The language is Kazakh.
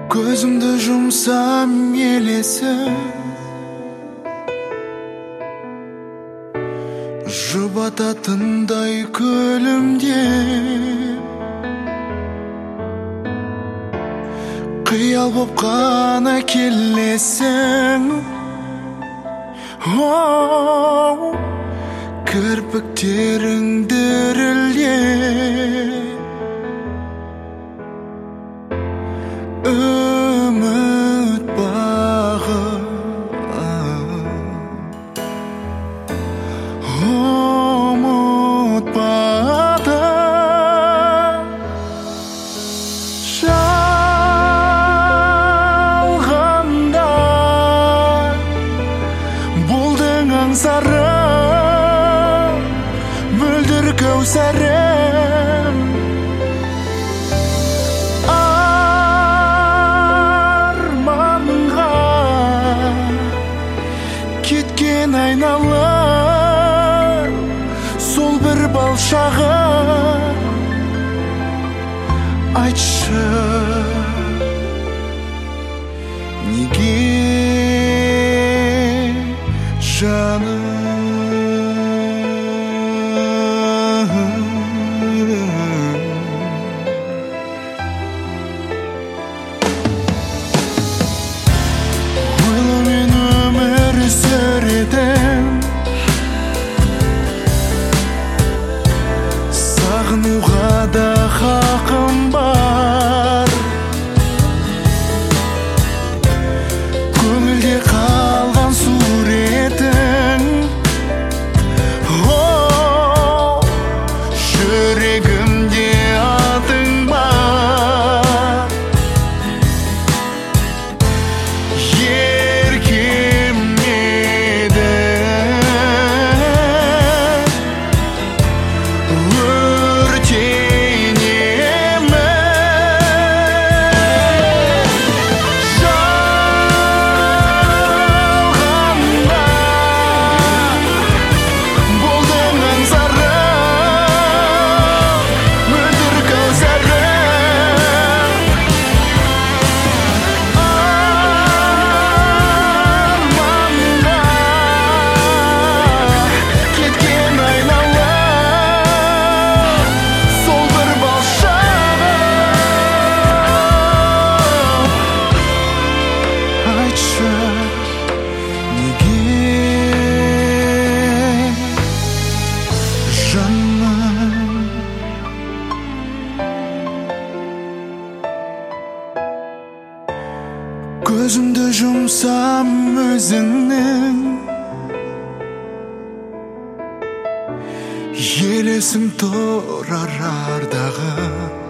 Көзімді жұмсам елесі жұбататындай көлімде қиял боп қана келесің. Кірпіктерің дірілдеп үміт бағы ұмытпады. Жалғанда болдың аңсарым, мөлдір кәусәрім. Арманға кеткен айналып сол бір бал шағым. Айтшы, неге жаным? Ойлаумен өмір сүретін, сағынуға да хақым бар. Көңілде қалған суретің, жүрегімде атың бар. Еркем едің, өртенемін. Жалғанда болдың аңсарым, мөлдір кәусәрім. Арманға кеткен айналып сол бір бал шағым. Айтшы, неге жаным? Көзімді жұмсам өзіңнің, елесің тұрар ардағы.